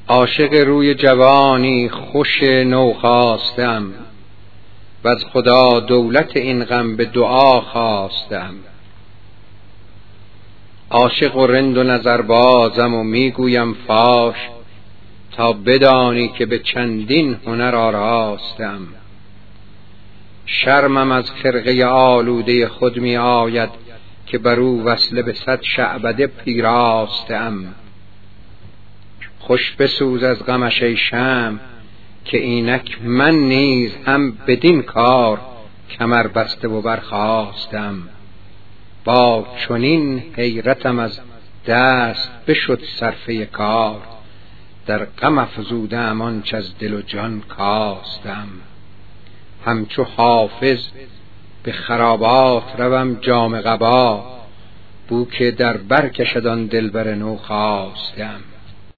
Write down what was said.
عاشق روی جوانی خوش نو خواستم، و از خدا دولت این غم به دعا خواستم. عاشق و رند و نظربازم و میگویم فاش، تا بدانی که به چندین هنر آراستم. شرمم از خرقه آلوده خود می آید، که بر او وصله به 100 شعبده پیراستم. خوش بسوز از غمش ای شمع، که اینک من نیز هم بدین کار کمر بسته و برخاستم. با چنین حیرتم از دست بشد صرفه کار، در غم افزودم آنچ از دل و جان کاستم. همچو حافظ به خرابات روم جامه قبا، بو که در بر کشد آن دلبر نو خواستم.